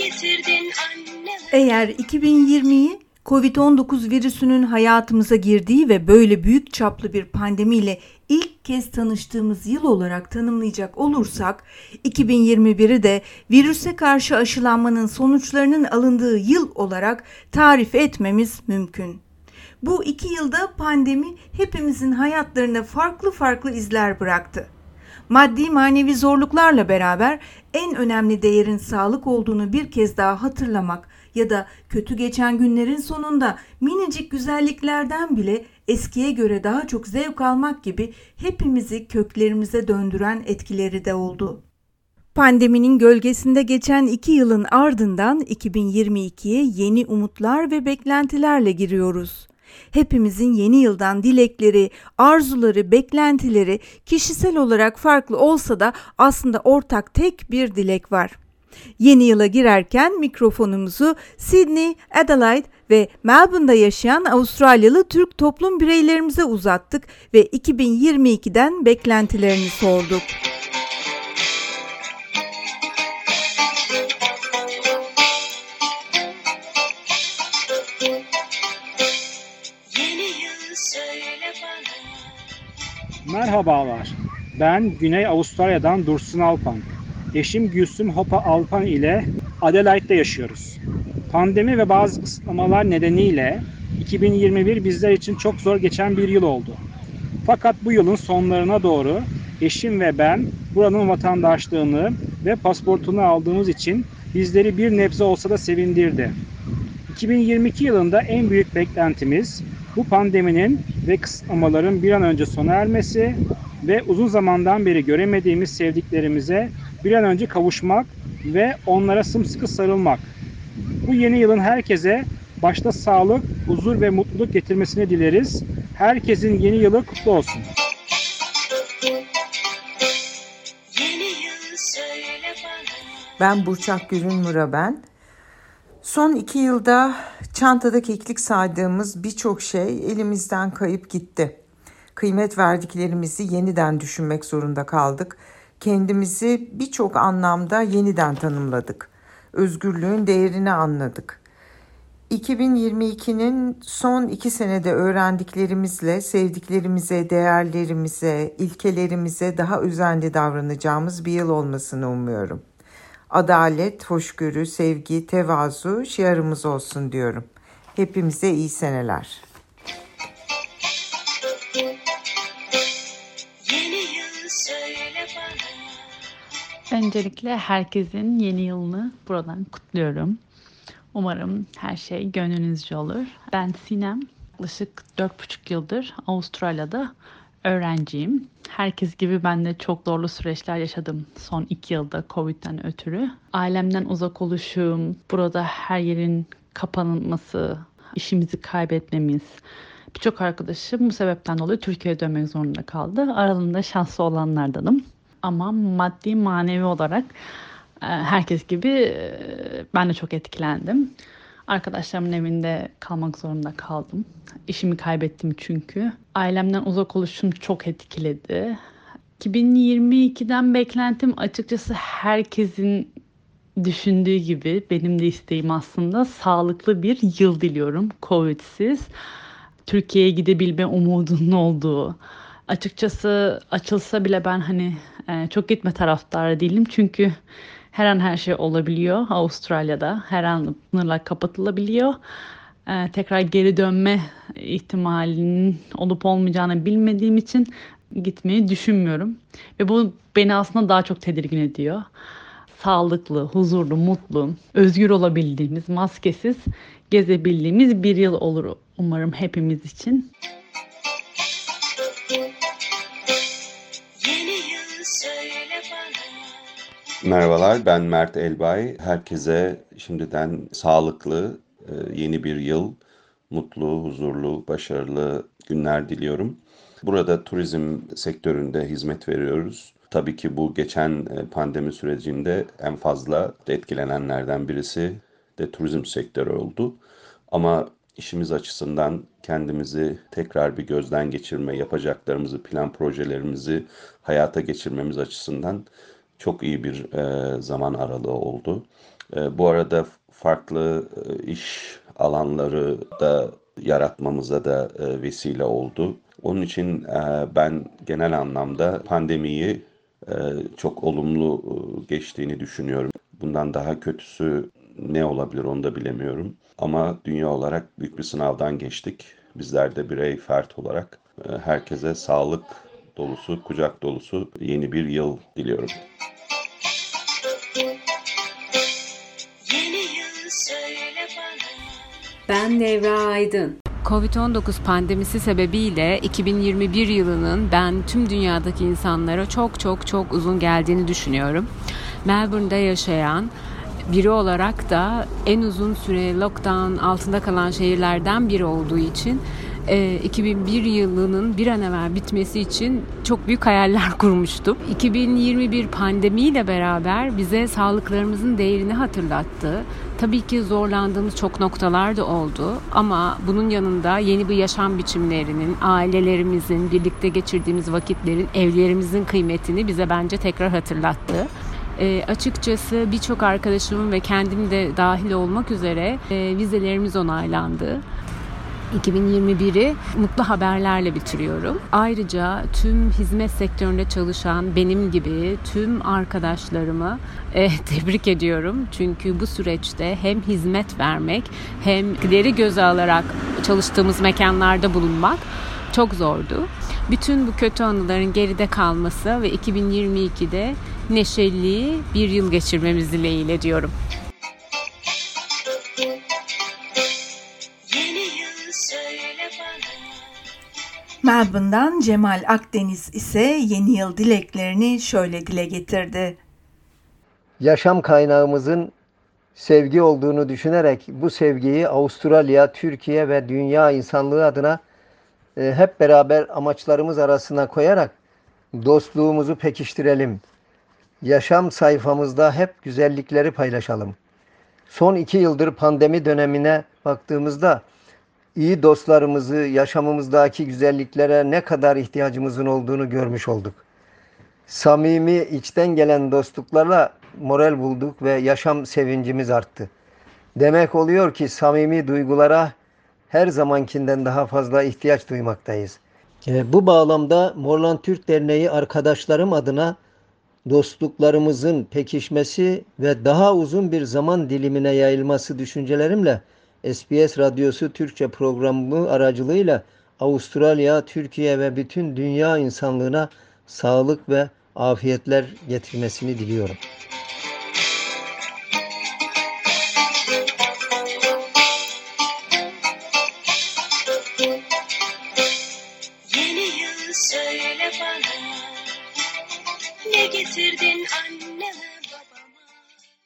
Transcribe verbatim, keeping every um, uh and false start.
getirdin anneme. Eğer iki bin yirmiyi kovid on dokuz virüsünün hayatımıza girdiği ve böyle büyük çaplı bir pandemiyle ilk kez tanıştığımız yıl olarak tanımlayacak olursak, iki bin yirmi biri de virüse karşı aşılanmanın sonuçlarının alındığı yıl olarak tarif etmemiz mümkün. Bu iki yılda pandemi hepimizin hayatlarına farklı farklı izler bıraktı. Maddi manevi zorluklarla beraber en önemli değerin sağlık olduğunu bir kez daha hatırlamak ya da kötü geçen günlerin sonunda minicik güzelliklerden bile eskiye göre daha çok zevk almak gibi hepimizi köklerimize döndüren etkileri de oldu. Pandeminin gölgesinde geçen iki yılın ardından iki bin yirmi ikiye yeni umutlar ve beklentilerle giriyoruz. Hepimizin yeni yıldan dilekleri, arzuları, beklentileri kişisel olarak farklı olsa da aslında ortak tek bir dilek var. Yeni yıla girerken mikrofonumuzu Sydney, Adelaide ve Melbourne'da yaşayan Avustralyalı Türk toplum bireylerimize uzattık ve iki bin yirmi ikiden beklentilerini sorduk. Merhabalar, ben Güney Avustralya'dan Dursun Alpan. Eşim Gülsüm Hopa Alpan ile Adelaide'de yaşıyoruz. Pandemi ve bazı kısıtlamalar nedeniyle iki bin yirmi bir bizler için çok zor geçen bir yıl oldu. Fakat bu yılın sonlarına doğru eşim ve ben buranın vatandaşlığını ve pasaportunu aldığımız için bizleri bir nebze olsa da sevindirdi. iki bin yirmi iki yılında en büyük beklentimiz bu pandeminin ve kısıtlamaların bir an önce sona ermesi ve uzun zamandan beri göremediğimiz sevdiklerimize bir an önce kavuşmak ve onlara sımsıkı sarılmak. Bu yeni yılın herkese başta sağlık, huzur ve mutluluk getirmesini dileriz. Herkesin yeni yılı kutlu olsun. Ben Burçak Gülün Mura ben. Son iki yılda çantada keklik saydığımız birçok şey elimizden kayıp gitti. Kıymet verdiklerimizi yeniden düşünmek zorunda kaldık. Kendimizi birçok anlamda yeniden tanımladık. Özgürlüğün değerini anladık. iki bin yirmi ikinin son iki senede öğrendiklerimizle sevdiklerimize, değerlerimize, ilkelerimize daha özenli davranacağımız bir yıl olmasını umuyorum. Adalet, hoşgörü, sevgi, tevazu şiarımız olsun diyorum. Hepimize iyi seneler. Öncelikle herkesin yeni yılını buradan kutluyorum. Umarım her şey gönlünüzce olur. Ben Sinem, yaklaşık dört buçuk yıldır Avustralya'da öğrenciyim. Herkes gibi ben de çok zorlu süreçler yaşadım son iki yılda Covid'den ötürü. Ailemden uzak oluşum, burada her yerin kapanması, işimizi kaybetmemiz. Birçok arkadaşım bu sebepten dolayı Türkiye'ye dönmek zorunda kaldı. Aralarında şanslı olanlardanım. Ama maddi manevi olarak herkes gibi ben de çok etkilendim. Arkadaşlarımın evinde kalmak zorunda kaldım. İşimi kaybettim çünkü. Ailemden uzak oluşum çok etkiledi. iki bin yirmi ikiden beklentim açıkçası herkesin düşündüğü gibi benim de isteğim aslında sağlıklı bir yıl diliyorum Covid'siz. Türkiye'ye gidebilme umudunun olduğu. Açıkçası açılsa bile ben hani çok gitme taraftarı değilim çünkü her an her şey olabiliyor Avustralya'da. Her an sınırlar kapatılabiliyor. Ee, tekrar geri dönme ihtimalinin olup olmayacağını bilmediğim için gitmeyi düşünmüyorum. Ve bu beni aslında daha çok tedirgin ediyor. Sağlıklı, huzurlu, mutlu, özgür olabildiğimiz, maskesiz gezebildiğimiz bir yıl olur umarım hepimiz için. Merhabalar, ben Mert Elbay. Herkese şimdiden sağlıklı, yeni bir yıl, mutlu, huzurlu, başarılı günler diliyorum. Burada turizm sektöründe hizmet veriyoruz. Tabii ki bu geçen pandemi sürecinde en fazla etkilenenlerden birisi de turizm sektörü oldu. Ama işimiz açısından kendimizi tekrar bir gözden geçirme, yapacaklarımızı, plan projelerimizi hayata geçirmemiz açısından çok iyi bir e, zaman aralığı oldu. E, bu arada farklı e, iş alanları da yaratmamıza da e, vesile oldu. Onun için e, ben genel anlamda pandemiyi e, çok olumlu e, geçtiğini düşünüyorum. Bundan daha kötüsü ne olabilir onu da bilemiyorum. Ama dünya olarak büyük bir sınavdan geçtik. Bizler de birey, fert olarak e, herkese sağlık dolusu, kucak dolusu yeni bir yıl diliyorum. Ben Nevra Aydın. covid on dokuz pandemisi sebebiyle iki bin yirmi bir yılının ben tüm dünyadaki insanlara çok çok çok uzun geldiğini düşünüyorum. Melbourne'de yaşayan biri olarak da en uzun süre lockdown altında kalan şehirlerden biri olduğu için iki bin bir yılının bir an evvel bitmesi için çok büyük hayaller kurmuştum. iki bin yirmi bir pandemiyle beraber bize sağlıklarımızın değerini hatırlattı. Tabii ki zorlandığımız çok noktalar da oldu ama bunun yanında yeni bir yaşam biçimlerinin, ailelerimizin, birlikte geçirdiğimiz vakitlerin, evlerimizin kıymetini bize bence tekrar hatırlattı. E, açıkçası birçok arkadaşımın ve kendim de dahil olmak üzere e, vizelerimiz onaylandı. iki bin yirmi biri mutlu haberlerle bitiriyorum. Ayrıca tüm hizmet sektöründe çalışan benim gibi tüm arkadaşlarımı e, tebrik ediyorum. Çünkü bu süreçte hem hizmet vermek hem gideri göze alarak çalıştığımız mekanlarda bulunmak çok zordu. Bütün bu kötü anıların geride kalması ve iki bin yirmi ikide neşeli bir yıl geçirmemiz dileğiyle diyorum. Melbourne'dan Cemal Akdeniz ise yeni yıl dileklerini şöyle dile getirdi. Yaşam kaynağımızın sevgi olduğunu düşünerek bu sevgiyi Avustralya, Türkiye ve dünya insanlığı adına e, hep beraber amaçlarımız arasına koyarak dostluğumuzu pekiştirelim. Yaşam sayfamızda hep güzellikleri paylaşalım. Son iki yıldır pandemi dönemine baktığımızda iyi dostlarımızı, yaşamımızdaki güzelliklere ne kadar ihtiyacımızın olduğunu görmüş olduk. Samimi, içten gelen dostluklarla moral bulduk ve yaşam sevincimiz arttı. Demek oluyor ki samimi duygulara her zamankinden daha fazla ihtiyaç duymaktayız. Bu bağlamda Morland Türk Derneği arkadaşlarım adına dostluklarımızın pekişmesi ve daha uzun bir zaman dilimine yayılması düşüncelerimle S B S Radyosu Türkçe programı aracılığıyla Avustralya, Türkiye ve bütün dünya insanlığına sağlık ve afiyetler getirmesini diliyorum. Yeni yıl söyle bana, ne getirdin anneme?